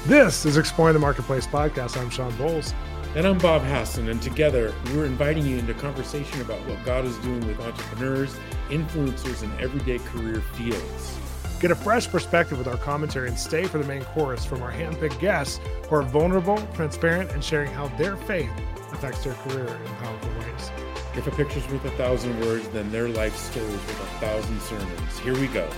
This is Exploring the Marketplace podcast. I'm Sean Bowles. And I'm Bob Hassan, and together we're inviting you into conversation about what God is doing with entrepreneurs, influencers, and everyday career fields. Get a fresh perspective with our commentary and stay for the main course from our handpicked guests who are vulnerable, transparent, and sharing how their faith affects their career in powerful ways. If a picture's worth 1,000 words, then their life story is worth 1,000 sermons. Here we go.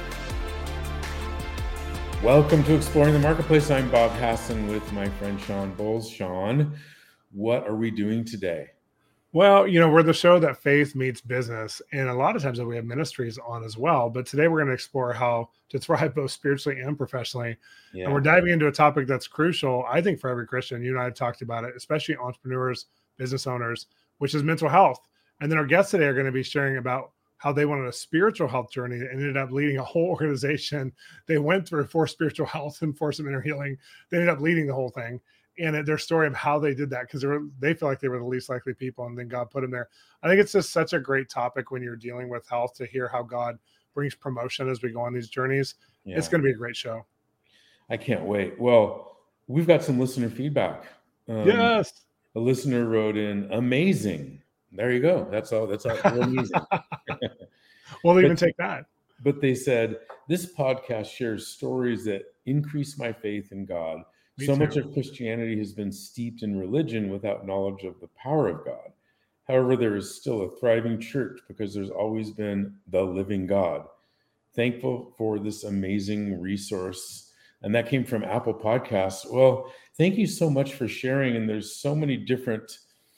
Welcome to Exploring the Marketplace. I'm Bob Hassan with my friend Sean Bowles. Sean, what are we doing today? Well, we're the show that faith meets business, and a lot of times we have ministries on as well. But today we're going to explore how to thrive both spiritually and professionally. Yeah. And we're diving into a topic that's crucial, I think, for every Christian. You and I have talked about it, especially entrepreneurs, business owners, which is mental health. And then our guests today are going to be sharing about how they went on a spiritual health journey and ended up leading a whole organization. They went through for spiritual health and for some inner healing. They ended up leading the whole thing. And their story of how they did that, because they feel like they were the least likely people, and then God put them there. I think it's just such a great topic when you're dealing with health to hear how God brings promotion as we go on these journeys. Yeah. It's going to be a great show. I can't wait. Well, we've got some listener feedback. Yes. A listener wrote in, amazing. There you go. That's all. Amazing. We'll even take that. But they said, this podcast shares stories that increase my faith in God. So much of Christianity has been steeped in religion without knowledge of the power of God. However, there is still a thriving church because there's always been the living God. Thankful for this amazing resource. And that came from Apple Podcasts. Well, thank you so much for sharing. And there's so many different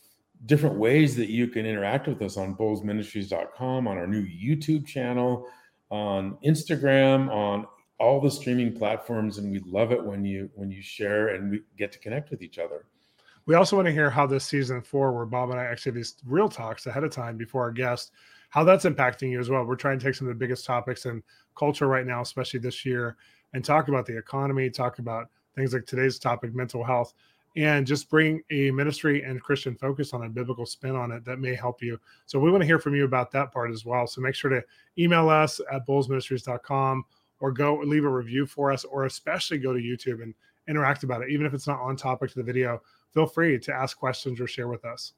ways that you can interact with us on bowlesministries.com, on our new YouTube channel, on Instagram, on all the streaming platforms, and we love it when you share and we get to connect with each other. We also want to hear how this season 4, where Bob and I actually have these real talks ahead of time before our guest, how that's impacting you as well. We're trying to take some of the biggest topics in culture right now, especially this year, and talk about the economy, talk about things like today's topic, mental health, and just bring a ministry and Christian focus on a biblical spin on it that may help you. So we want to hear from you about that part as well. So make sure to email us at bowlesministries.com, or go leave a review for us, or especially go to YouTube and interact about it. Even if it's not on topic to the video, feel free to ask questions or share with us.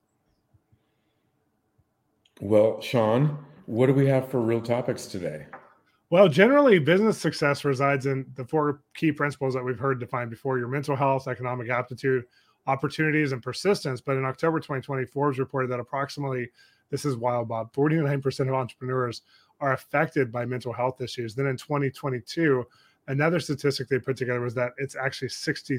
Well, Sean, what do we have for real topics today? Well, generally, business success resides in the 4 key principles that we've heard defined before: your mental health, economic aptitude, opportunities, and persistence. But in October 2020, Forbes reported that approximately, this is wild, Bob, 49% of entrepreneurs are affected by mental health issues. Then in 2022, another statistic they put together was that it's actually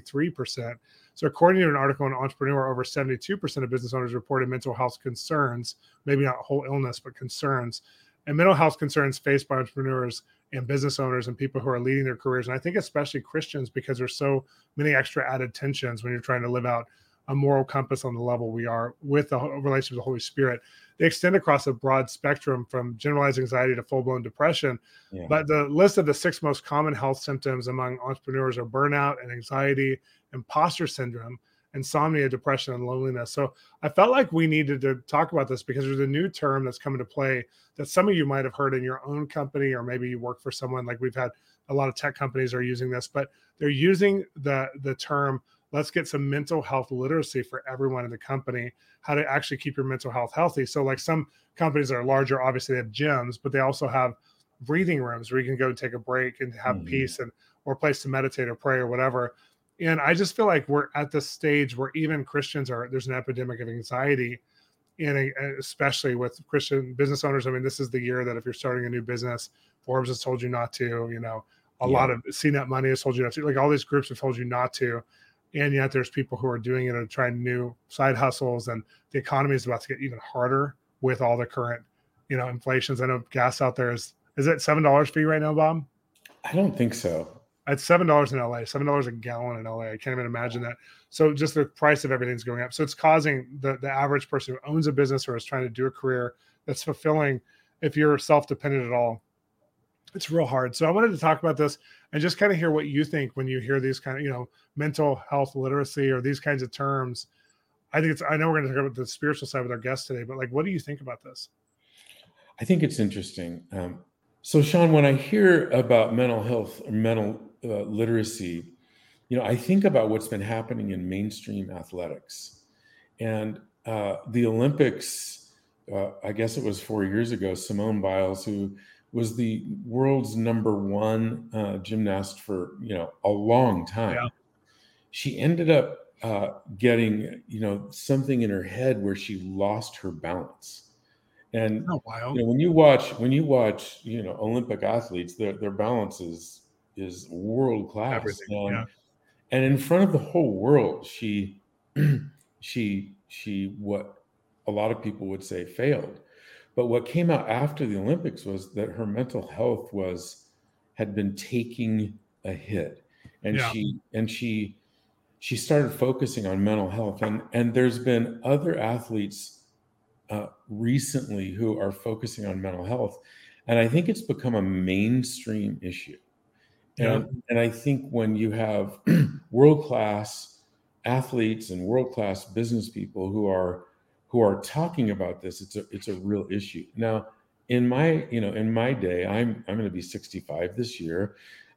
63%. So according to an article in Entrepreneur, over 72% of business owners reported mental health concerns, maybe not whole illness, but concerns. And mental health concerns faced by entrepreneurs and business owners and people who are leading their careers. And I think especially Christians, because there's so many extra added tensions when you're trying to live out a moral compass on the level we are with the relationship with the Holy Spirit. They extend across a broad spectrum from generalized anxiety to full-blown depression. Yeah. But the list of the 6 most common health symptoms among entrepreneurs are burnout and anxiety, imposter syndrome, insomnia, depression, and loneliness. So I felt like we needed to talk about this because there's a new term that's come into play that some of you might have heard in your own company, or maybe you work for someone. Like we've had a lot of tech companies are using this, but they're using the term, let's get some mental health literacy for everyone in the company, how to actually keep your mental health healthy. So like some companies that are larger, obviously they have gyms, but they also have breathing rooms where you can go take a break and have peace, and or a place to meditate or pray or whatever. And I just feel like we're at this stage where even Christians there's an epidemic of anxiety, and especially with Christian business owners. I mean, this is the year that if you're starting a new business, Forbes has told you not to, a lot of CNET Money has told you not to, like all these groups have told you not to. And yet there's people who are doing it and trying new side hustles, and the economy is about to get even harder with all the current, inflations. I know gas out there is it $7 for you right now, Bob? I don't think so. It's $7 in LA, $7 a gallon in LA. I can't even imagine that. So just the price of everything's going up. So it's causing the average person who owns a business or is trying to do a career that's fulfilling, if you're self-dependent at all, it's real hard. So I wanted to talk about this and just kind of hear what you think when you hear these kind of, mental health literacy or these kinds of terms. I know we're going to talk about the spiritual side with our guest today, but like, what do you think about this? I think it's interesting. So Sean, when I hear about mental health or mental literacy, I think about what's been happening in mainstream athletics, and the Olympics. I guess it was 4 years ago. Simone Biles, who was the world's #1 gymnast for a long time, Yeah. she ended up getting something in her head where she lost her balance. And Oh, wow. when you watch Olympic athletes, their balance is world class, Everything. and Yeah. and in front of the whole world, she what a lot of people would say failed. But what came out after the Olympics was that her mental health had been taking a hit, and Yeah. she started focusing on mental health, and there's been other athletes recently who are focusing on mental health, and I think it's become a mainstream issue. Yeah. And I think when you have world-class athletes and world-class business people who are talking about this, it's a real issue. Now, in my day, I'm going to be 65 this year.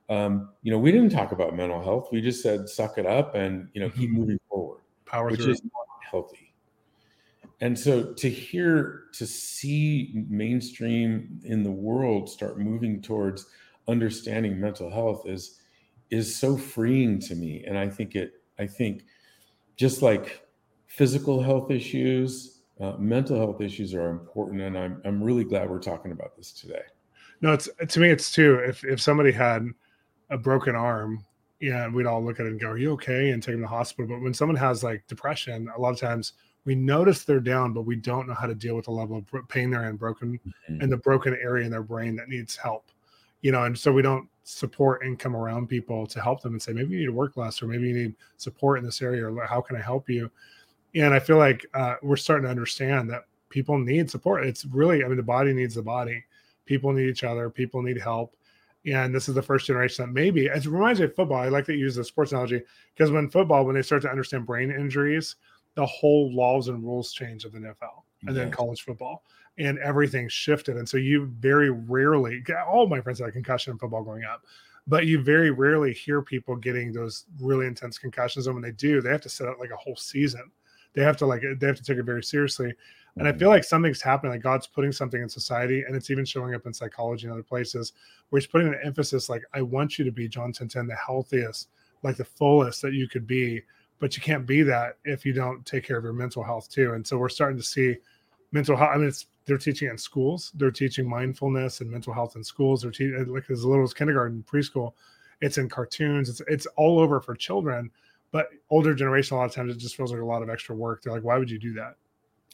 We didn't talk about mental health. We just said, suck it up and, keep moving forward, Power which through. is not healthy. And so to see mainstream in the world start moving towards understanding mental health is so freeing to me. And I think just like physical health issues, mental health issues are important. And I'm really glad we're talking about this today. No, to me, it's too, if somebody had a broken arm, yeah, we'd all look at it and go, are you okay? And take them to the hospital. But when someone has like depression, a lot of times we notice they're down, but we don't know how to deal with the level of pain they're in, and the broken area in their brain that needs help, and so we don't support and come around people to help them and say, maybe you need to work less, or maybe you need support in this area, or how can I help you? And I feel like we're starting to understand that people need support. It's really, the body needs the body. People need each other. People need help. And this is the first generation that maybe, it reminds me of football. I like to use the sports analogy because when they start to understand brain injuries, the whole laws and rules change of the NFL and then college football, and everything shifted. And so you very rarely, all my friends had a concussion in football growing up, but you very rarely hear people getting those really intense concussions. And when they do, they have to sit out like a whole season. They have to take it very seriously. And I feel like something's happening, like God's putting something in society, and it's even showing up in psychology and other places where he's putting an emphasis, like, I want you to be, John 10:10, the healthiest, like the fullest that you could be, but you can't be that if you don't take care of your mental health too. And so we're starting to see mental health. They're teaching it in schools. They're teaching mindfulness and mental health in schools. They're teaching like as little as kindergarten, preschool. It's in cartoons. It's all over for children, but older generation, a lot of times it just feels like a lot of extra work. They're like, why would you do that?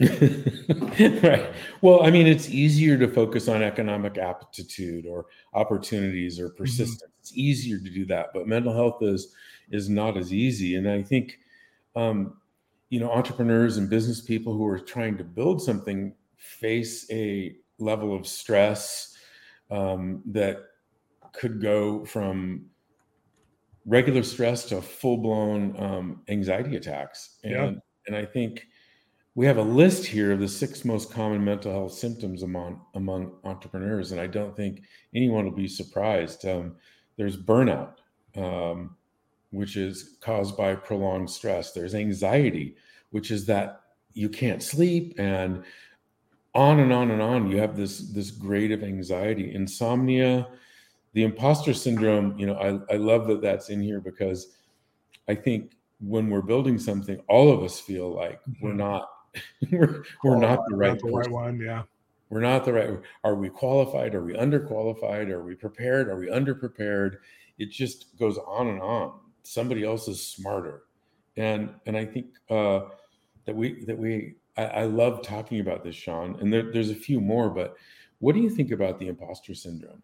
Right. Well, it's easier to focus on economic aptitude or opportunities or persistence. Mm-hmm. It's easier to do that, but mental health is not as easy. And I think, entrepreneurs and business people who are trying to build something face a level of stress that could go from regular stress to full-blown anxiety attacks. And I think we have a list here of the 6 most common mental health symptoms among entrepreneurs, and I don't think anyone will be surprised. There's burnout, which is caused by prolonged stress. There's anxiety, which is that you can't sleep, and on and on and on. You have this grade of anxiety. Insomnia, the imposter syndrome. I love that that's in here because I think when we're building something, all of us feel like we're not. we're not the right one. Yeah. We're not the right. Are we qualified? Are we underqualified? Are we prepared? Are we underprepared? It just goes on and on. Somebody else is smarter. And I think I love talking about this, Sean, and there's a few more, but what do you think about the imposter syndrome?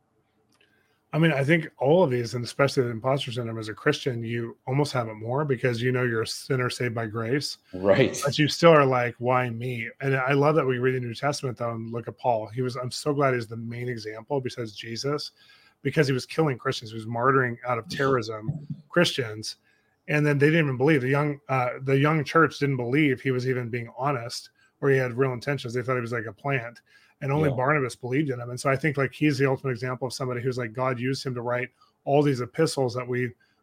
I think all of these, and especially the imposter syndrome, as a Christian, you almost have it more because you're a sinner saved by grace. Right. But you still are like, why me? And I love that we read the New Testament, though, and look at Paul. I'm so glad he's the main example besides Jesus, because he was killing Christians. He was martyring out of terrorism Christians. And then they didn't even believe. The young church didn't believe he was even being honest or he had real intentions. They thought he was like a plant. And only Barnabas believed in him. And so I think like he's the ultimate example of somebody who's like, God used him to write all these epistles that we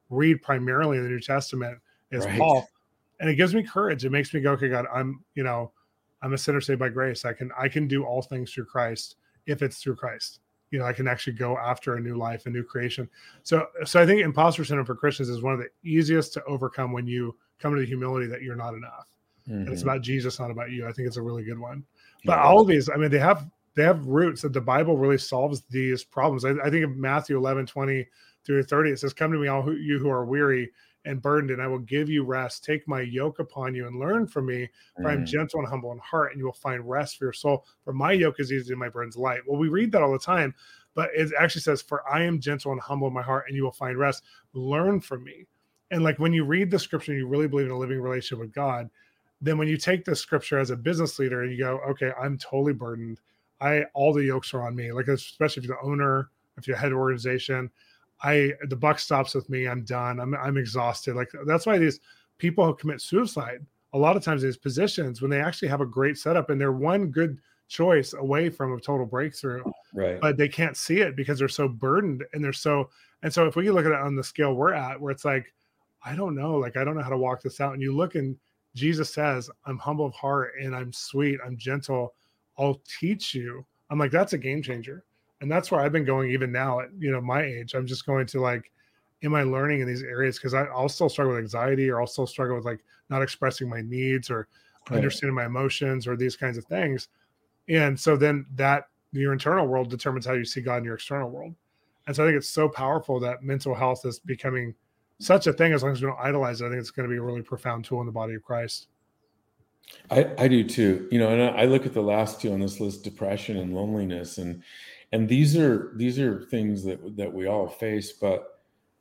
read primarily in the New Testament is Right. Paul. And it gives me courage. It makes me go, okay, God, I'm a sinner saved by grace. I can do all things through Christ if it's through Christ. I can actually go after a new life, a new creation. So I think imposter syndrome for Christians is one of the easiest to overcome when you come to the humility that you're not enough. And it's about Jesus, not about you. I think it's a really good one. But all of these, I mean, they have roots that the Bible really solves these problems. I think of Matthew 11:20 through 30. It says, "Come to me, all you who are weary and burdened, and I will give you rest. Take my yoke upon you and learn from me, for I am gentle and humble in heart, and you will find rest for your soul. For my yoke is easy and my burden's light." Well, we read that all the time, but it actually says, "For I am gentle and humble in my heart, and you will find rest. Learn from me." And like when you read the scripture and you really believe in a living relationship with God, then when you take the scripture as a business leader and you go, okay, I'm totally burdened. All the yokes are on me. Like, especially if you're the owner, if you're a head organization, the buck stops with me. I'm done. I'm exhausted. Like, that's why these people who commit suicide, a lot of times in these positions, when they actually have a great setup and they're one good choice away from a total breakthrough, right? But they can't see it because they're so burdened and so if we can look at it on the scale we're at, where it's like, I don't know how to walk this out. And you look and Jesus says, "I'm humble of heart and I'm sweet. I'm gentle. I'll teach you." I'm like, that's a game changer. And that's where I've been going even now at, my age. I'm just going to like, am I learning in these areas? Because I'll still struggle with anxiety, or I'll still struggle with like not expressing my needs or understanding my emotions or these kinds of things. And so then that your internal world determines how you see God in your external world. And so I think it's so powerful that mental health is becoming such a thing. As long as we don't idolize it, I think it's going to be a really profound tool in the body of Christ. I do too. And I look at the last two on this list: depression and loneliness, and these are things that we all face. But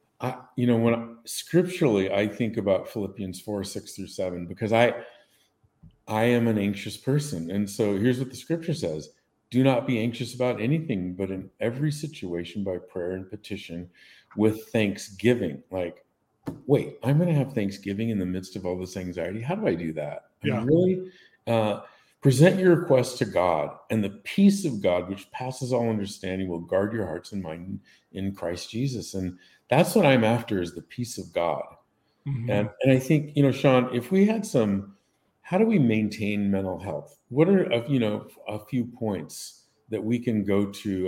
scripturally, I think about Philippians 4:6-7, because I am an anxious person, and so here's what the scripture says: "Do not be anxious about anything, but in every situation by prayer and petition with thanksgiving." Like, wait, I'm going to have Thanksgiving in the midst of all this anxiety? How do I do that? Yeah. Really present your requests to God, and the peace of God, which passes all understanding, will guard your hearts and mind in Christ Jesus. And that's what I'm after, is the peace of God. Mm-hmm. And I think, Sean, if we had how do we maintain mental health? What are, a few points that we can go to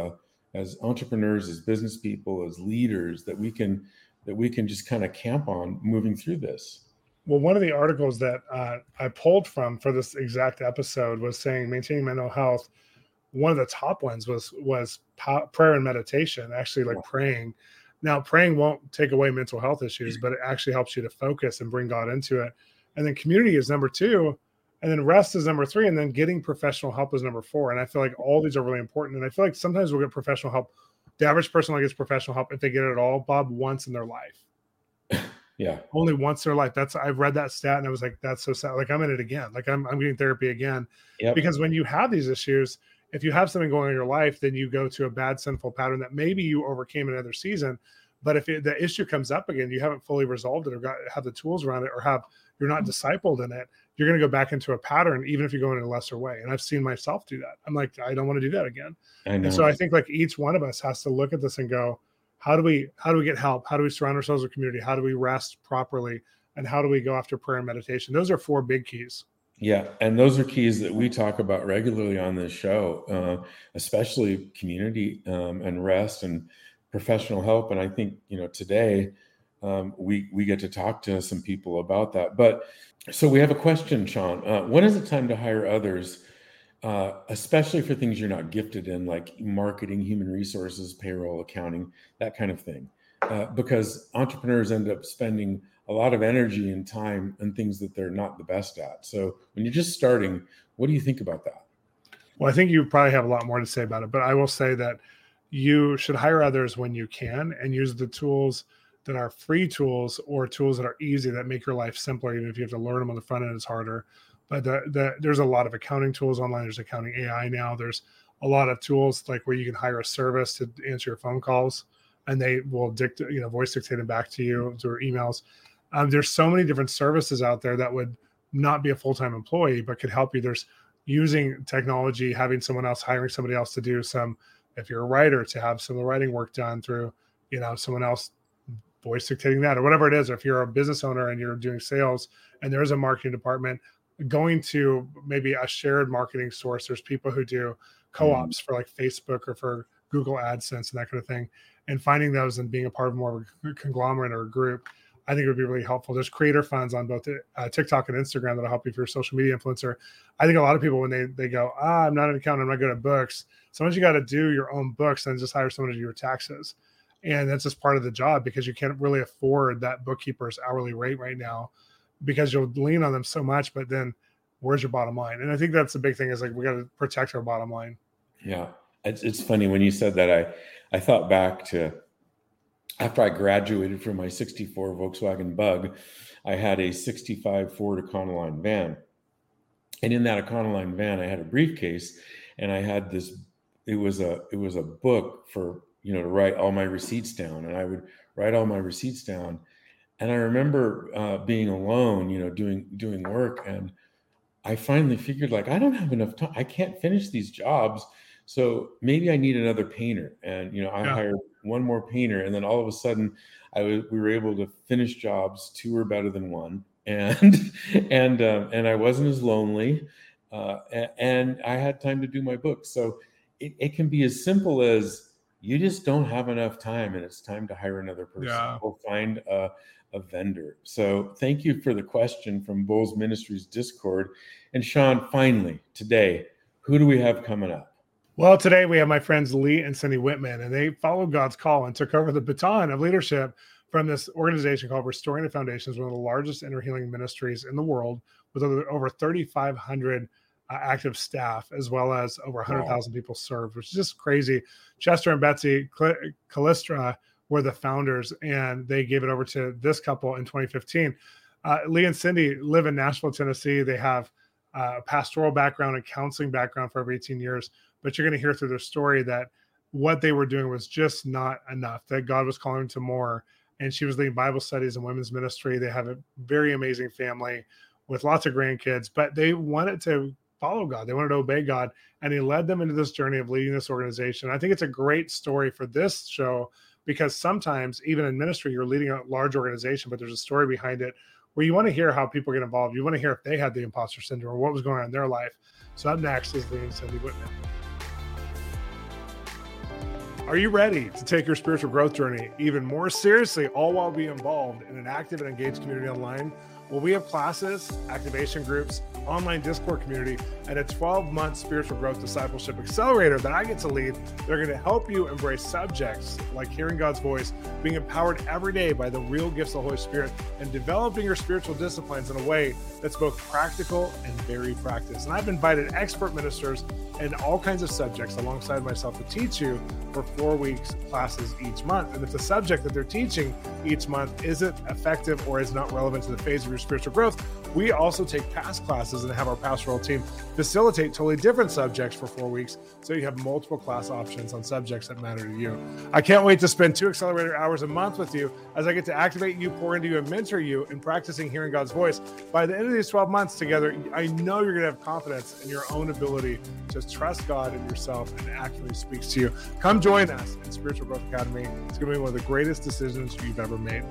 as entrepreneurs, as business people, as leaders, that we can just kind of camp on moving through this? Well, one of the articles that I pulled from for this exact episode was saying maintaining mental health. One of the top ones was prayer and meditation, actually, like praying. Now, praying won't take away mental health issues, but it actually helps you to focus and bring God into it. And then community is number 2, and then rest is number 3, and then getting professional help is number 4. And I feel like all these are really important. And I feel like sometimes we'll get professional help. The average person only gets professional help, if they get it at all, Bob, once in their life. Yeah. Only once in their life. I've read that stat and I was like, that's so sad. Like, I'm in it again. Like, I'm getting therapy again. Yep. Because when you have these issues, if you have something going on in your life, then you go to a bad sinful pattern that maybe you overcame in another season. But if the issue comes up again, you haven't fully resolved it or have the tools around it, or you're not discipled in it, you're going to go back into a pattern, even if you go in a lesser way. And I've seen myself do that. I'm like, I don't want to do that again. And so I think like each one of us has to look at this and go, how do we get help? How do we surround ourselves with community? How do we rest properly? And how do we go after prayer and meditation? Those are 4 big keys. Yeah. And those are keys that we talk about regularly on this show, especially community and rest and professional help. And I think, today we get to talk to some people about that. But so we have a question, Sean. When is it time to hire others, especially for things you're not gifted in, like marketing, human resources, payroll, accounting, that kind of thing? Because entrepreneurs end up spending a lot of energy and time on things that they're not the best at. So when you're just starting, what do you think about that? Well, I think you probably have a lot more to say about it, but I will say that you should hire others when you can and use the tools that are free tools or tools that are easy, that make your life simpler. Even if you have to learn them on the front end, it's harder. But there's a lot of accounting tools online. There's accounting AI now. There's a lot of tools like where you can hire a service to answer your phone calls, and they will voice dictate them back to you through emails. There's so many different services out there that would not be a full-time employee, but could help you. There's using technology, having someone else, hiring somebody else to do some, if you're a writer, to have some of the writing work done through, someone else voice dictating that or whatever it is. Or if you're a business owner and you're doing sales and there's a marketing department, going to maybe a shared marketing source. There's people who do co-ops for like Facebook or for Google AdSense and that kind of thing, and finding those and being a part of more of a conglomerate or a group, I think it would be really helpful. There's creator funds on both TikTok and Instagram that'll help you if you're a social media influencer. I think a lot of people, when they go, I'm not an accountant, I'm not good at books. Sometimes you got to do your own books and just hire someone to do your taxes. And that's just part of the job, because you can't really afford that bookkeeper's hourly rate right now, because you'll lean on them so much, but then where's your bottom line? And I think that's the big thing, is like, we got to protect our bottom line. Yeah. It's funny when you said that, I thought back to after I graduated from my 64 Volkswagen Bug, I had a 65 Ford Econoline van. And in that Econoline van, I had a briefcase, and I had this, it was a book for, to write all my receipts down, and I would write all my receipts down. And I remember being alone, doing work. And I finally figured, like, I don't have enough time. I can't finish these jobs. So maybe I need another painter. And, I hired one more painter. And then all of a sudden we were able to finish jobs. 2 were better than 1. And I wasn't as lonely. And I had time to do my book. So it can be as simple as, you just don't have enough time, and it's time to hire another person. Yeah. Or find a vendor. So thank you for the question from Bulls Ministries Discord. And Sean, finally, today, who do we have coming up? Well, today we have my friends Lee and Cindy Whitman, and they followed God's call and took over the baton of leadership from this organization called Restoring the Foundations, one of the largest inner healing ministries in the world, with over 3,500 active staff, as well as over 100,000 people served, which is just crazy. Chester and Betsy Callistra were the founders, and they gave it over to this couple in 2015. Lee and Cindy live in Nashville, Tennessee. They have a pastoral background and counseling background for over 18 years. But you're going to hear through their story that what they were doing was just not enough, that God was calling them to more. And she was leading Bible studies and women's ministry. They have a very amazing family with lots of grandkids, but they wanted to follow God. They wanted to obey God. And he led them into this journey of leading this organization. I think it's a great story for this show, because sometimes even in ministry, you're leading a large organization, but there's a story behind it where you want to hear how people get involved. You want to hear if they had the imposter syndrome or what was going on in their life. So up next is Lee and Cindy Whitman. Are you ready to take your spiritual growth journey even more seriously, all while being involved in an active and engaged community online? Well, we have classes, activation groups, online Discord community, and a 12-month spiritual growth discipleship accelerator that I get to lead. They're going to help you embrace subjects like hearing God's voice, being empowered every day by the real gifts of the Holy Spirit, and developing your spiritual disciplines in a way that's both practical and very practiced. And I've invited expert ministers in all kinds of subjects alongside myself to teach you for 4 weeks classes each month. And if the subject that they're teaching each month isn't effective or is not relevant to the phase of your spiritual growth, we also take past classes and have our pastoral team facilitate totally different subjects for 4 weeks, so you have multiple class options on subjects that matter to you. I can't wait to spend 2 accelerator hours a month with you as I get to activate you, pour into you, and mentor you in practicing hearing God's voice. By the end of these 12 months together, I know you're going to have confidence in your own ability to trust God and yourself, and it actually speaks to you. Come join us in Spiritual Growth Academy. It's going to be one of the greatest decisions you've ever made.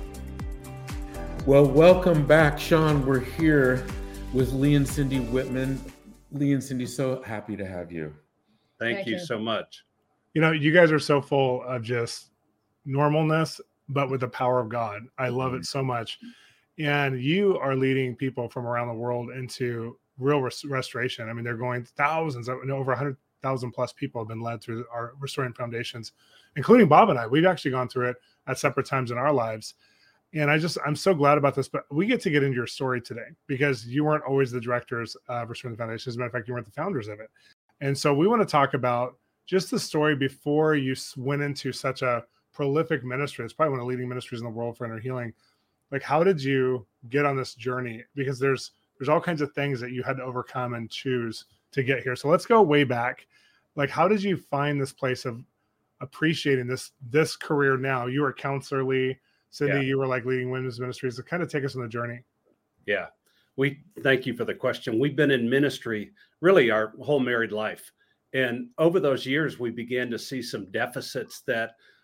Well, welcome back, Sean. We're here with Lee and Cindy Whitman. Lee and Cindy, so happy to have you. Thank you so much. You guys are so full of just normalness, but with the power of God. I love it so much. And you are leading people from around the world into real restoration. I mean, they're going thousands, over 100,000 plus people have been led through our Restoring Foundations, including Bob and I. We've actually gone through it at separate times in our lives. And I'm so glad about this, but we get to get into your story today because you weren't always the directors of Restoring the Foundation. As a matter of fact, you weren't the founders of it. And so we want to talk about just the story before you went into such a prolific ministry. It's probably one of the leading ministries in the world for inner healing. Like, how did you get on this journey? Because there's all kinds of things that you had to overcome and choose to get here. So let's go way back. Like, how did you find this place of appreciating this career now? You were a counselor, Lee. Cindy, you were like leading women's ministries. To kind of take us on the journey. Yeah. We thank you for the question. We've been in ministry really our whole married life. And over those years, we began to see some deficits that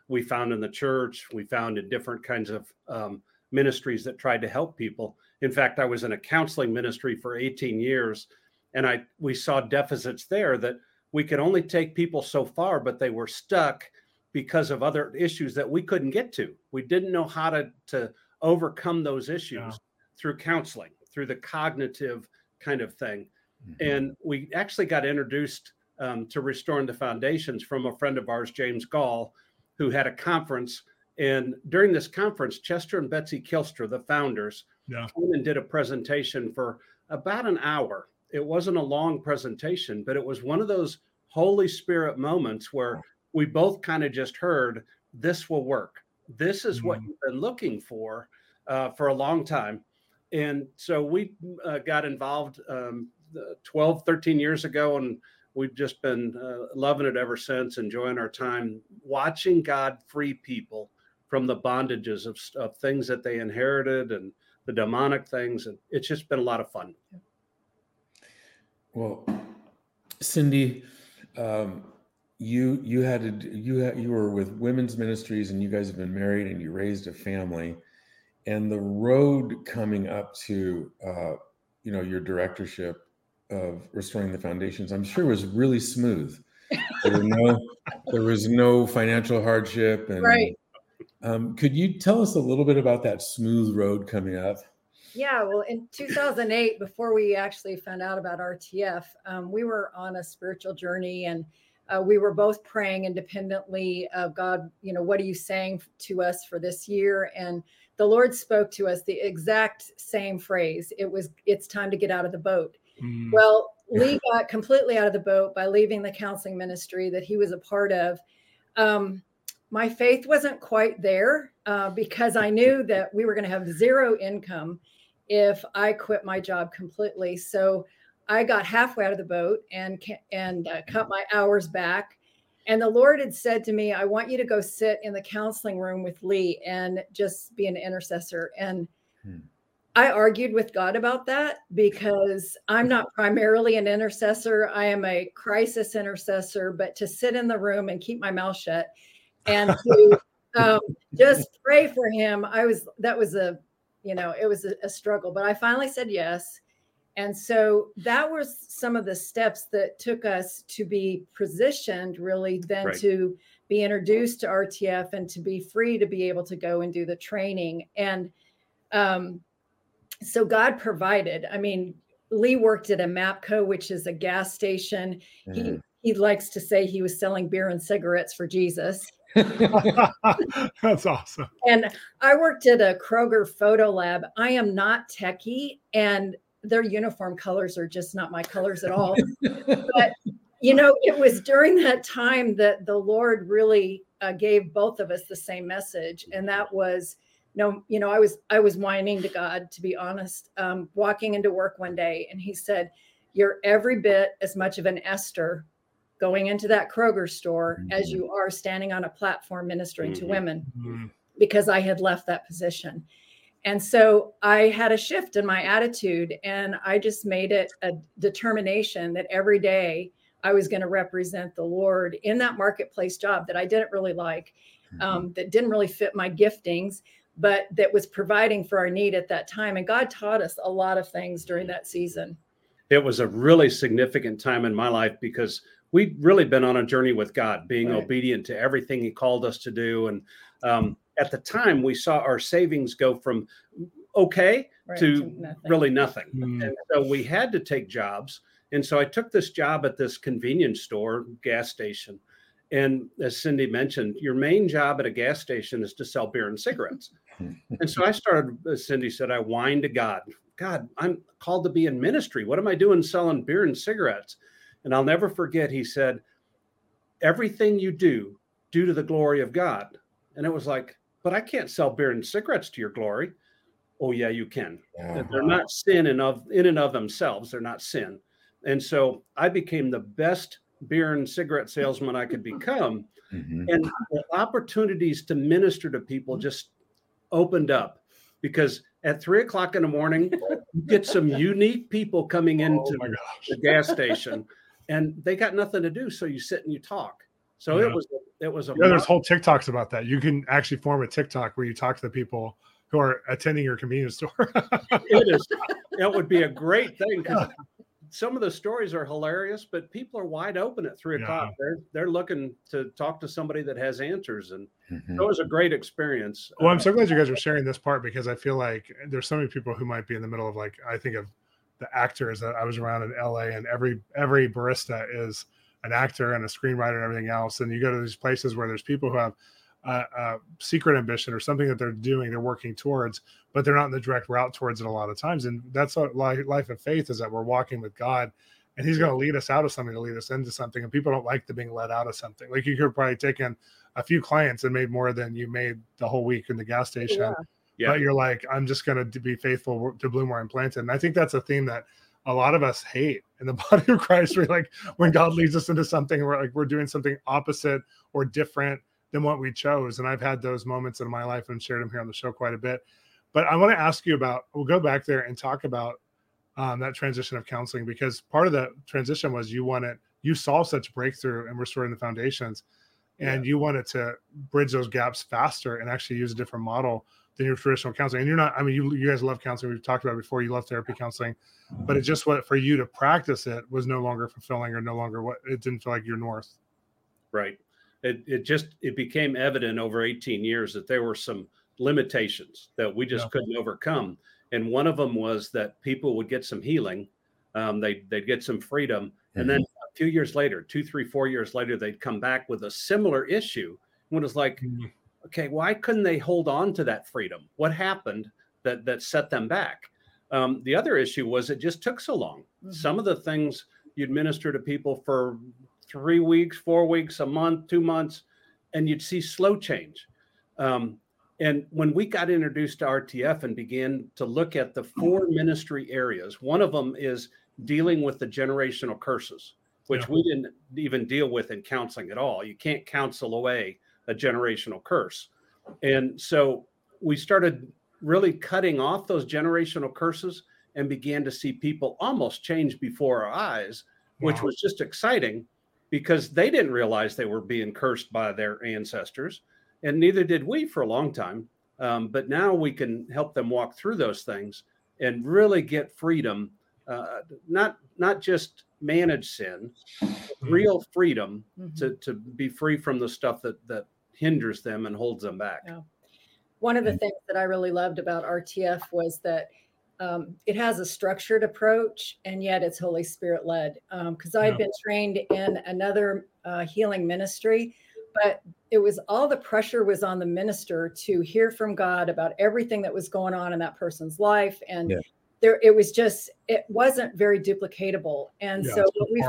we found in the church, we found in different kinds of ministries that tried to help people. In fact, I was in a counseling ministry for 18 years, and we saw deficits there that we could only take people so far, but they were stuck because of other issues that we couldn't get to. We didn't know how to overcome those issues through counseling, through the cognitive kind of thing. And we actually got introduced to Restoring the Foundations from a friend of ours, James Gall, who had a conference. And during this conference, Chester and Betsy Kilstra, the founders, came and did a presentation for about an hour. It wasn't a long presentation, but it was one of those Holy Spirit moments where we both kind of just heard, this will work. This is what you've been looking for a long time. And so we got involved 12, 13 years ago, and we've just been loving it ever since, enjoying our time, watching God free people from the bondages of things that they inherited and the demonic things. And it's just been a lot of fun. Well, Cindy, you were with women's ministries, and you guys have been married, and you raised a family, and the road coming up to your directorship of Restoring the Foundations, I'm sure was really smooth. There was no financial hardship, and right. Could you tell us a little bit about that smooth road coming up? Yeah, well, in 2008, before we actually found out about RTF, we were on a spiritual journey, and we were both praying independently of God, what are you saying to us for this year? And the Lord spoke to us the exact same phrase. It's time to get out of the boat. Well, Lee got completely out of the boat by leaving the counseling ministry that he was a part of. My faith wasn't quite there because I knew that we were going to have zero income if I quit my job completely. So I got halfway out of the boat and cut my hours back. And the Lord had said to me, I want you to go sit in the counseling room with Lee and just be an intercessor. And I argued with God about that because I'm not primarily an intercessor. I am a crisis intercessor, but to sit in the room and keep my mouth shut and to just pray for him, it was a struggle, but I finally said yes. And so that was some of the steps that took us to be positioned really then to be introduced to RTF and to be free to be able to go and do the training. And so God provided. I mean, Lee worked at a MAPCO, which is a gas station. He likes to say he was selling beer and cigarettes for Jesus. That's awesome. And I worked at a Kroger photo lab. I am not techie, and their uniform colors are just not my colors at all. But, it was during that time that the Lord really gave both of us the same message. And that was, I was whining to God, to be honest, walking into work one day. And he said, you're every bit as much of an Esther going into that Kroger store as you are standing on a platform ministering to women, because I had left that position. And so I had a shift in my attitude, and I just made it a determination that every day I was going to represent the Lord in that marketplace job that I didn't really like, that didn't really fit my giftings, but that was providing for our need at that time. And God taught us a lot of things during that season. It was a really significant time in my life because we'd really been on a journey with God, being obedient to everything he called us to do. And at the time, we saw our savings go from to nothing. Really nothing. And so we had to take jobs. And so I took this job at this convenience store, gas station. And as Cindy mentioned, your main job at a gas station is to sell beer and cigarettes. And so I started, as Cindy said, I whined to God, I'm called to be in ministry. What am I doing selling beer and cigarettes? And I'll never forget, he said, everything you do to the glory of God. And it was like, but I can't sell beer and cigarettes to your glory. Oh, yeah, you can. They're not sin in and of themselves. They're not sin. And so I became the best beer and cigarette salesman I could become. And the opportunities to minister to people just opened up, because at 3:00 in the morning, you get some unique people coming into the gas station, and they got nothing to do. So you sit and you talk. So it was it was a there's whole TikToks about that. You can actually form a TikTok where you talk to the people who are attending your convenience store. It would be a great thing, because some of the stories are hilarious, but people are wide open at 3:00. They're looking to talk to somebody that has answers, and it was a great experience. Well, I'm so glad you guys are sharing this part, because I feel like there's so many people who might be in the middle of, like, I think of the actors that I was around in LA, and every barista is an actor and a screenwriter and everything else. And you go to these places where there's people who have a secret ambition or something that they're doing, they're working towards, but they're not in the direct route towards it a lot of times. And that's what life of faith is, that we're walking with God, and he's going to lead us out of something to lead us into something. And people don't like the being led out of something. Like, you could probably taken a few clients and made more than you made the whole week in the gas station. But you're like, I'm just going to be faithful to bloom where I'm planted. And I think that's a theme that a lot of us hate in the body of Christ. We're like, when God leads us into something, we're doing something opposite or different than what we chose. And I've had those moments in my life and shared them here on the show quite a bit. But I want to ask you about, we'll go back there and talk about that transition of counseling, because part of the transition was you saw such breakthrough in restoring the foundations, and you wanted to bridge those gaps faster and actually use a different model than your traditional counseling. And you're not, I mean, you guys love counseling. We've talked about it before. You love therapy counseling, but it just, what for you to practice it was no longer fulfilling, or no longer it didn't feel like your north. Right. It became evident over 18 years that there were some limitations that we just couldn't overcome. And one of them was that people would get some healing. They'd get some freedom. And then a few years later, 2, 3, 4 years later, they'd come back with a similar issue. When it's like, okay, why couldn't they hold on to that freedom? What happened that set them back? The other issue was it just took so long. Some of the things you'd minister to people for 3 weeks, 4 weeks, a month, 2 months, and you'd see slow change. And when we got introduced to RTF and began to look at the 4 ministry areas, one of them is dealing with the generational curses, which we didn't even deal with in counseling at all. You can't counsel away a generational curse. And so we started really cutting off those generational curses and began to see people almost change before our eyes, which was just exciting, because they didn't realize they were being cursed by their ancestors, and neither did we for a long time. But now we can help them walk through those things and really get freedom, not just manage sin, real freedom to be free from the stuff that hinders them and holds them back. One of the things that I really loved about RTF was that it has a structured approach, and yet it's Holy Spirit led. Because I'd been trained in another healing ministry, but it was all the pressure was on the minister to hear from God about everything that was going on in that person's life. And it wasn't very duplicatable. And so what we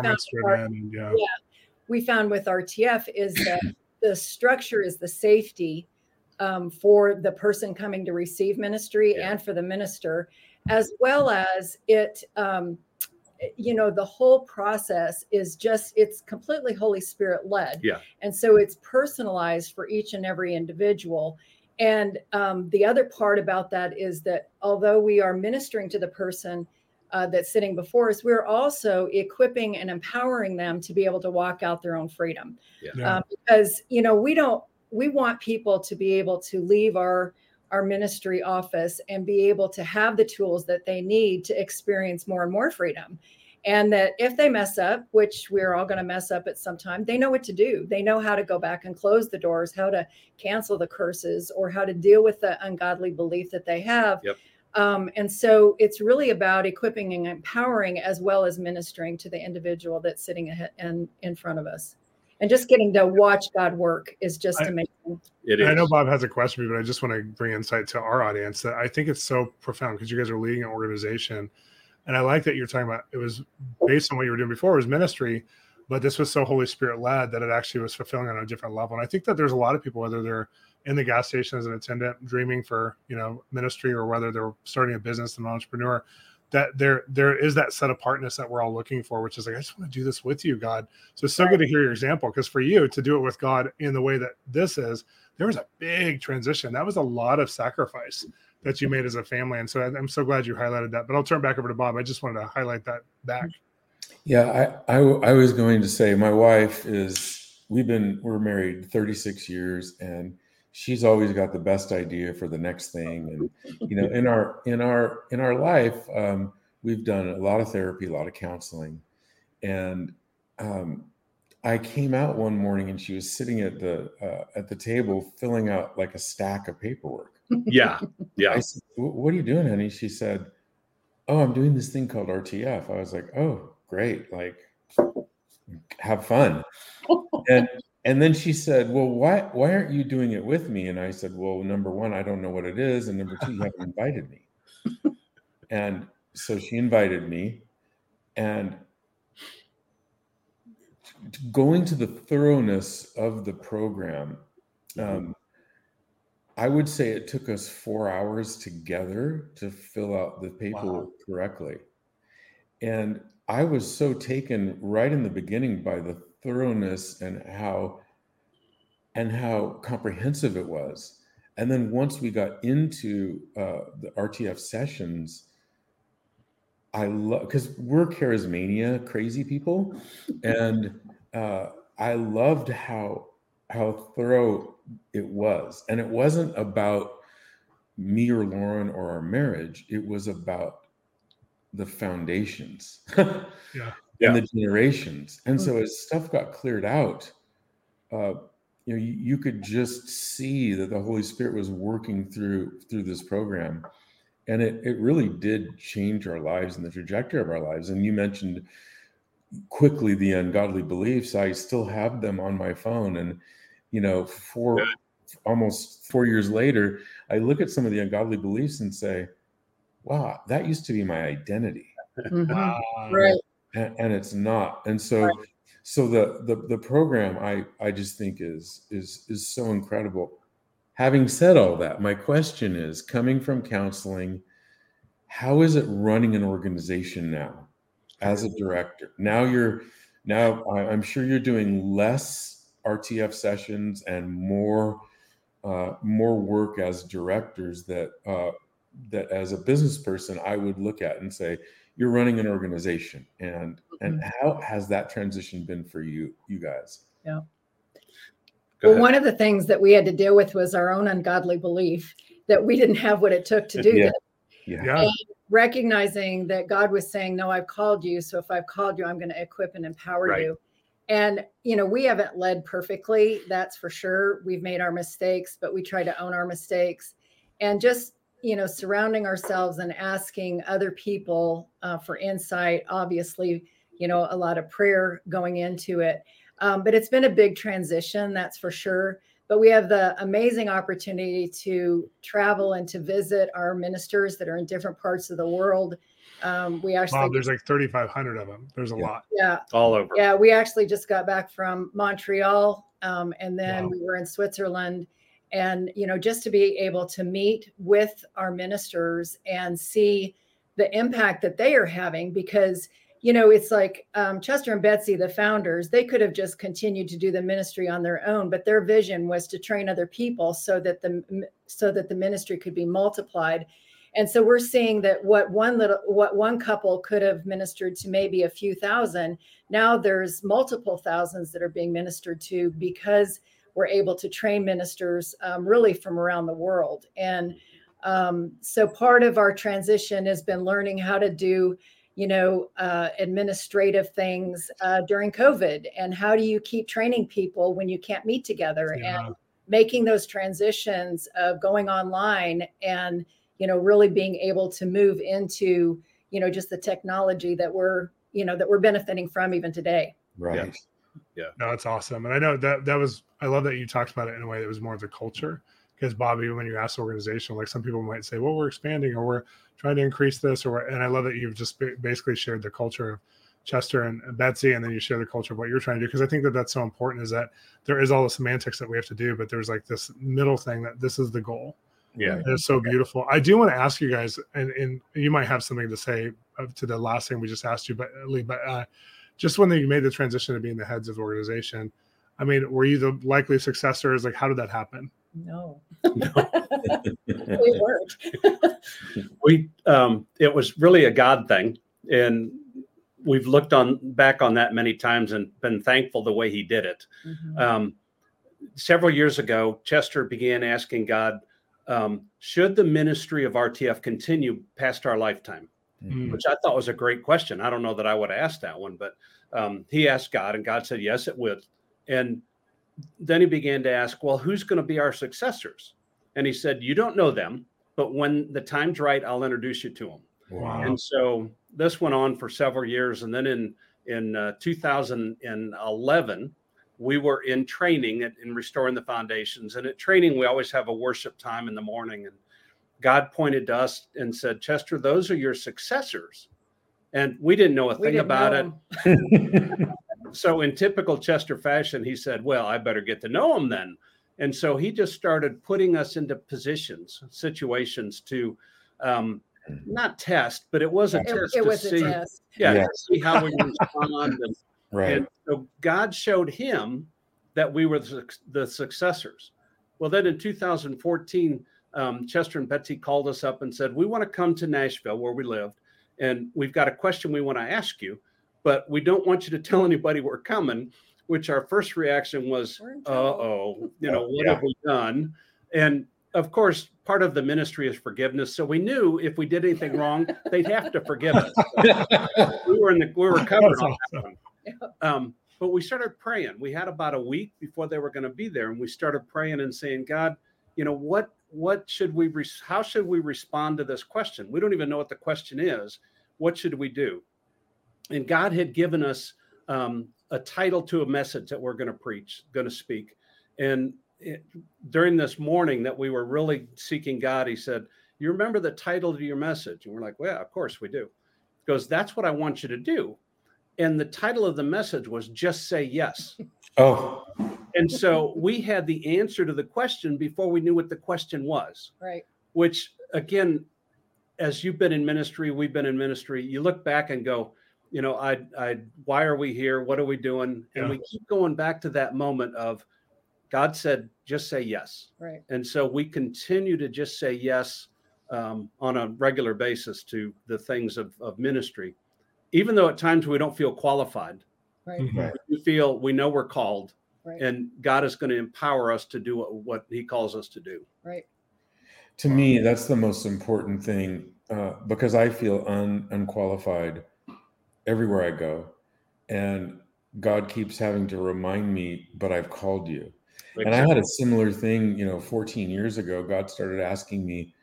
found with RTF is that the structure is the safety for the person coming to receive ministry and for the minister, as well as it, the whole process is it's completely Holy Spirit led. Yeah. And so it's personalized for each and every individual. And the other part about that is that although we are ministering to the person that's sitting before us, we're also equipping and empowering them to be able to walk out their own freedom. Because, we want people to be able to leave our ministry office and be able to have the tools that they need to experience more and more freedom. And that if they mess up, which we're all going to mess up at some time, they know what to do. They know how to go back and close the doors, how to cancel the curses, or how to deal with the ungodly belief that they have. And so it's really about equipping and empowering, as well as ministering to the individual that's sitting ahead and in front of us. And just getting to watch God work is just amazing. It is. I know Bob has a question, but I just want to bring insight to our audience that I think it's so profound, because you guys are leading an organization. And I like that you're talking about, it was based on what you were doing before, it was ministry, but this was so Holy Spirit led that it actually was fulfilling on a different level. And I think that there's a lot of people, whether they're in the gas station as an attendant, dreaming for, ministry, or whether they're starting a business and an entrepreneur, that there is that set apartness that we're all looking for, which is like, I just want to do this with you, God. So it's so good to hear your example, because for you to do it with God in the way that this is, there was a big transition. That was a lot of sacrifice that you made as a family. And so I'm so glad you highlighted that, but I'll turn back over to Bob. I just wanted to highlight that back. Yeah, I was going to say, my wife is we're married 36 years, and she's always got the best idea for the next thing. And, you know, in our life, we've done a lot of therapy, a lot of counseling. And I came out one morning and she was sitting at the table filling out like a stack of paperwork. Yeah. I said, "What are you doing, honey?" She said, "Oh, I'm doing this thing called RTF." I was like, "Oh, great. Like, have fun." And then she said, "Well, why aren't you doing it with me?" And I said, "Well, number one, I don't know what it is. And number two, you haven't invited me." And so she invited me, and going to the thoroughness of the program, I would say it took us 4 hours together to fill out the paperwork correctly. And I was so taken right in the beginning by the thoroughness and how comprehensive it was. And then once we got into the RTF sessions, I love, because we're charismania crazy people, and I loved how thorough it was. And it wasn't about me or Lauren or our marriage. It was about the foundations and the generations. And so as stuff got cleared out, you know, you could just see that the Holy Spirit was working through this program. And it really did change our lives and the trajectory of our lives. And you mentioned quickly the ungodly beliefs. I still have them on my phone. And, you know, almost 4 years later, I look at some of the ungodly beliefs and say, wow, that used to be my identity. Right. And it's not. And so, so the program I just think is so incredible. Having said all that, my question is, coming from counseling, how is it running an organization now as a director? Now I'm sure you're doing less RTF sessions and more work as directors that as a business person, I would look at and say, you're running an organization. And how has that transition been for you guys? Yeah. Well, one of the things that we had to deal with was our own ungodly belief that we didn't have what it took to do that. And recognizing that God was saying, no, I've called you. So if I've called you, I'm going to equip and empower you. And, you know, we haven't led perfectly. That's for sure. We've made our mistakes, but we try to own our mistakes, and just, you know, surrounding ourselves and asking other people for insight. Obviously, you know, a lot of prayer going into it. But it's been a big transition, that's for sure. But we have the amazing opportunity to travel and to visit our ministers that are in different parts of the world. We actually there's like 3,500 of them. There's a lot. Yeah, all over. Yeah, we actually just got back from Montreal, and then we were in Switzerland. And, you know, just to be able to meet with our ministers and see the impact that they are having, because, you know, it's like Chester and Betsy, the founders, they could have just continued to do the ministry on their own, but their vision was to train other people so that the ministry could be multiplied. And so we're seeing that what one couple could have ministered to maybe a few thousand, now there's multiple thousands that are being ministered to, because we're able to train ministers really from around the world. And so part of our transition has been learning how to do, you know, administrative things during COVID, and how do you keep training people when you can't meet together, and making those transitions of going online, and, you know, really being able to move into, you know, just the technology that we're benefiting from even today. Right. Yeah. No, it's awesome. And I know I love that you talked about it in a way that was more of the culture. Because Bobby, when you ask the organization, like some people might say, well, we're expanding, or we're trying to increase this, and I love that you've just basically shared the culture of Chester and Betsy, and then you share the culture of what you're trying to do. Because I think that that's so important, is that there is all the semantics that we have to do, but there's like this middle thing that this is the goal. Yeah. And it's so beautiful. I do want to ask you guys, and you might have something to say to the last thing we just asked you, but just when you made the transition to being the heads of the organization, I mean, were you the likely successors? Like, how did that happen? No. We weren't. It was really a God thing. And we've looked back on that many times and been thankful the way he did it. Several years ago, Chester began asking God, should the ministry of RTF continue past our lifetime? Which I thought was a great question. I don't know that I would have asked that one, but he asked God, and God said, yes, it would. And then he began to ask, well, who's going to be our successors? And he said, you don't know them, but when the time's right, I'll introduce you to them. Wow. And so this went on for several years. And then in 2011, we were in training in restoring the foundations. And at training, we always have a worship time in the morning. And God pointed to us and said, Chester, those are your successors. And we didn't know a thing about it. So in typical Chester fashion, he said, well, I better get to know them then. And so he just started putting us into situations to not test, but it was a test. It was a test. To see how we respond. Right. And so God showed him that we were the successors. Well, then in 2014, Chester and Betsy called us up and said, we want to come to Nashville where we lived. And we've got a question we want to ask you, but we don't want you to tell anybody we're coming, which our first reaction was, what have we done? And of course, part of the ministry is forgiveness. So we knew if we did anything wrong, they'd have to forgive us. we were covered on that one. But we started praying. We had about a week before they were going to be there. And we started praying and saying, God, how should we respond to this question? We don't even know what the question is. What should we do? And God had given us a title to a message that we're going to speak. And during this morning that we were really seeking God, he said, you remember the title to your message? And we're like, well, of course we do. He goes, that's what I want you to do. And the title of the message was Just Say Yes. Oh. And so we had the answer to the question before we knew what the question was. Right. Which, again, as you've been in ministry, we've been in ministry, you look back and go, why are we here? What are we doing? And we keep going back to that moment of God said, just say yes. Right. And so we continue to just say yes on a regular basis to the things of ministry, even though at times we don't feel qualified. Right. We know we're called. Right. And God is going to empower us to do what he calls us to do. Right. To me, that's the most important thing because I feel unqualified everywhere I go. And God keeps having to remind me, but I've called you. Exactly. And I had a similar thing, 14 years ago. God started asking me,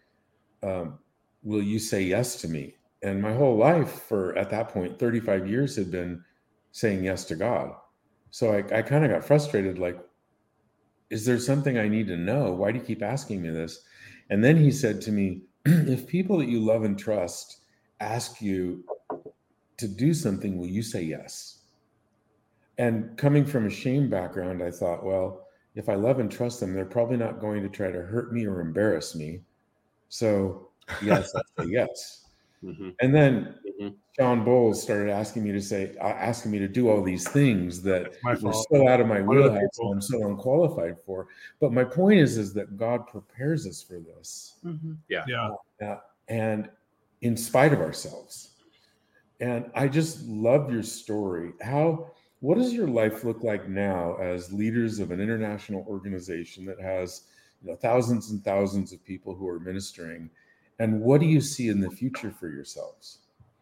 will you say yes to me? And my whole life at that point, 35 years had been saying yes to God. So I kind of got frustrated, like, is there something I need to know? Why do you keep asking me this? And then he said to me, if people that you love and trust ask you to do something, will you say yes? And coming from a shame background, I thought, well, if I love and trust them, they're probably not going to try to hurt me or embarrass me. So yes, I say yes. Mm-hmm. And then John Bowles started asking me to do all these things that were so out of my wheelhouse and I'm so unqualified for. But my point is that God prepares us for this. Mm-hmm. Yeah. And in spite of ourselves. And I just love your story. What does your life look like now as leaders of an international organization that has thousands and thousands of people who are ministering? And what do you see in the future for yourselves?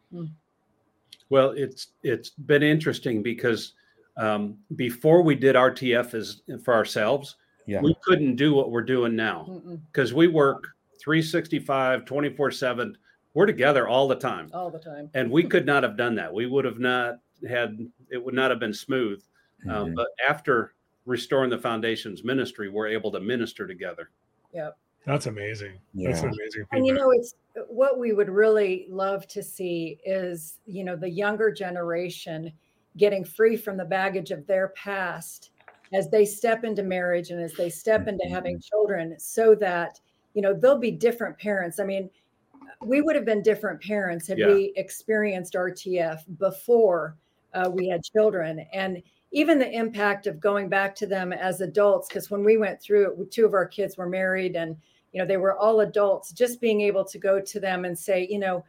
Well, it's been interesting because before we did RTF for ourselves, we couldn't do what we're doing now because we work 365, 24/7. We're together all the time. All the time. And we could not have done that. We would have not it would not have been smooth. But after restoring the foundations ministry, we're able to minister together. Yep. That's amazing. Yeah. That's amazing. And it's what we would really love to see is, the younger generation getting free from the baggage of their past as they step into marriage and as they step into having children so that, they'll be different parents. I mean, we would have been different parents had we experienced RTF before we had children. And even the impact of going back to them as adults, because when we went through it, 2 of our kids were married and they were all adults, just being able to go to them and say,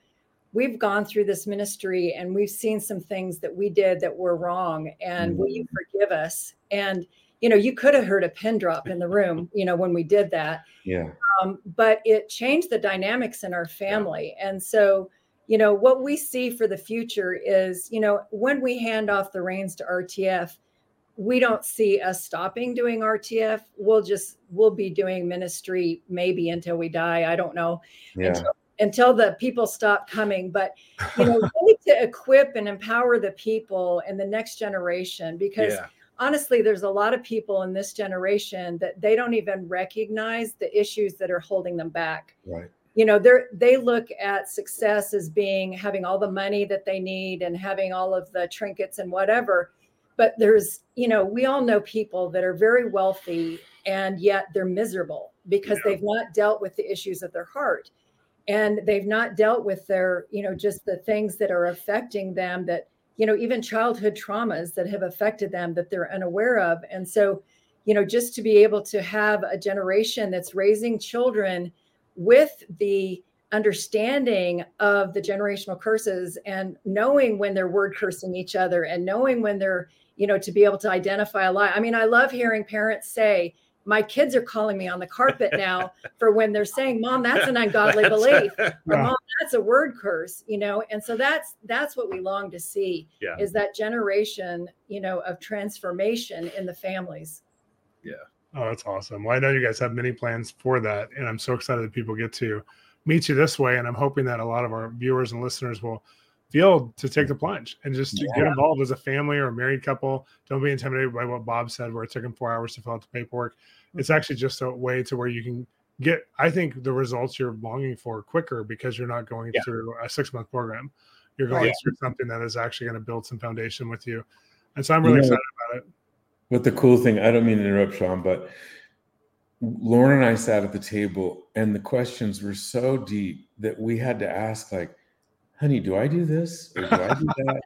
we've gone through this ministry and we've seen some things that we did that were wrong. And will you forgive us? And, you could have heard a pin drop in the room, when we did that. Yeah. But it changed the dynamics in our family. And so, what we see for the future is, when we hand off the reins to RTF, we don't see us stopping doing RTF. We'll be doing ministry maybe until we die. I don't know. Yeah. Until the people stop coming, but really to equip and empower the people and the next generation, because honestly, there's a lot of people in this generation that they don't even recognize the issues that are holding them back. Right. They look at success as having all the money that they need and having all of the trinkets and whatever. But there's, we all know people that are very wealthy and yet they're miserable because they've not dealt with the issues of their heart. And they've not dealt with their, just the things that are affecting them that, even childhood traumas that have affected them that they're unaware of. And so, just to be able to have a generation that's raising children with the understanding of the generational curses and knowing when they're word cursing each other and knowing when they're, to be able to identify a lie. I mean, I love hearing parents say, my kids are calling me on the carpet now for when they're saying, Mom, that's an ungodly belief. Or, Mom, that's a word curse, and so that's what we long to see is that generation, of transformation in the families. Yeah. Oh, that's awesome. Well, I know you guys have many plans for that, and I'm so excited that people get to meet you this way. And I'm hoping that a lot of our viewers and listeners will feel to take the plunge and just to get involved as a family or a married couple. Don't be intimidated by what Bob said, where it took him 4 hours to fill out the paperwork. It's actually just a way to where you can get, I think, the results you're longing for quicker because you're not going through a 6-month program. You're going through something that is actually going to build some foundation with you. And so I'm really excited about it. But the cool thing, I don't mean to interrupt, Sean, but Lauren and I sat at the table and the questions were so deep that we had to ask, like, honey, do I do this or do I do that?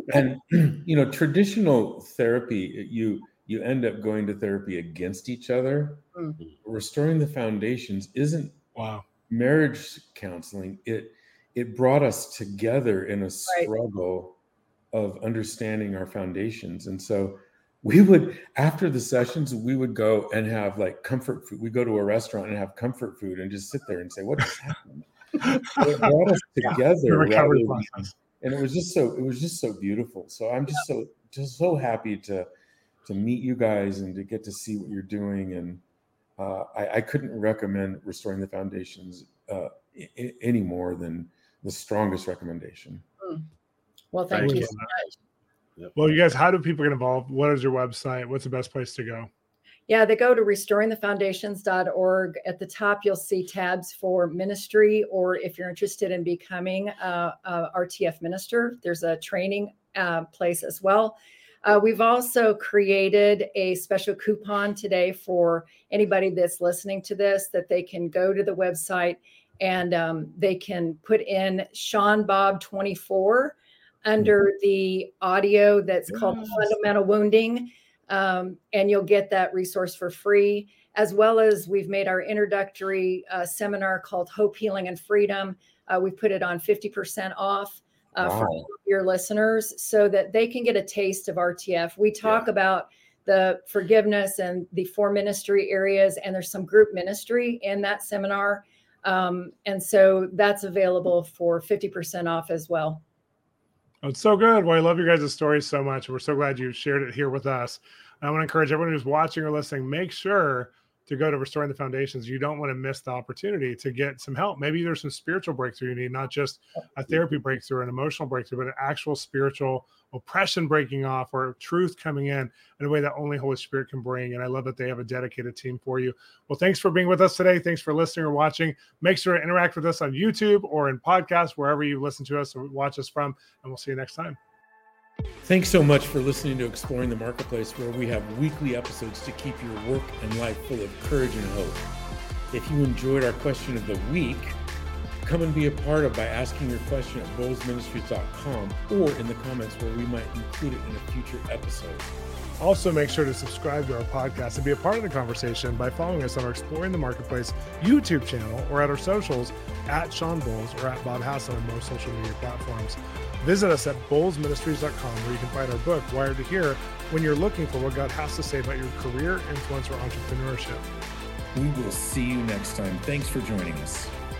And, traditional therapy, you end up going to therapy against each other. Mm-hmm. Restoring the Foundations isn't marriage counseling. It brought us together in a struggle of understanding our foundations. And so we would, after the sessions, we would go and have like comfort food. We go to a restaurant and have comfort food and just sit there and say, what just happened? It brought us together. And it was just so beautiful. So I'm just so happy to meet you guys and to get to see what you're doing. And I couldn't recommend Restoring the Foundations any more than the strongest recommendation. Well, thank you so much. Yep. Well, you guys, how do people get involved? What is your website? What's the best place to go? Yeah, they go to restoringthefoundations.org. At the top, you'll see tabs for ministry, or if you're interested in becoming a RTF minister, there's a training place as well. We've also created a special coupon today for anybody that's listening to this, that they can go to the website and they can put in Sean Bob 24 under the audio that's called Fundamental Wounding. And you'll get that resource for free, as well as we've made our introductory seminar called Hope, Healing, and Freedom. We put it on 50% off for your listeners so that they can get a taste of RTF. We talk about the forgiveness and the 4 ministry areas, and there's some group ministry in that seminar. And so that's available for 50% off as well. Oh, it's so good. Well, I love your guys' stories so much. We're so glad you shared it here with us. I want to encourage everyone who's watching or listening, make sure to go to Restoring the Foundations. You don't want to miss the opportunity to get some help. Maybe there's some spiritual breakthrough you need, not just a therapy breakthrough, an emotional breakthrough, but an actual spiritual oppression breaking off or truth coming in a way that only Holy Spirit can bring. And I love that they have a dedicated team for you. Well, thanks for being with us today. Thanks for listening or watching. Make sure to interact with us on YouTube or in podcasts, wherever you listen to us or watch us from, and we'll see you next time. Thanks so much for listening to Exploring the Marketplace, where we have weekly episodes to keep your work and life full of courage and hope. If you enjoyed our question of the week, come and be a part of by asking your question at bowlesministries.com or in the comments where we might include it in a future episode. Also, make sure to subscribe to our podcast and be a part of the conversation by following us on our Exploring the Marketplace YouTube channel or at our socials at Sean Bowles or at Bob Hassan on most social media platforms. Visit us at bowlesministries.com where you can find our book, Wired to Hear, when you're looking for what God has to say about your career, influence, or entrepreneurship. We will see you next time. Thanks for joining us.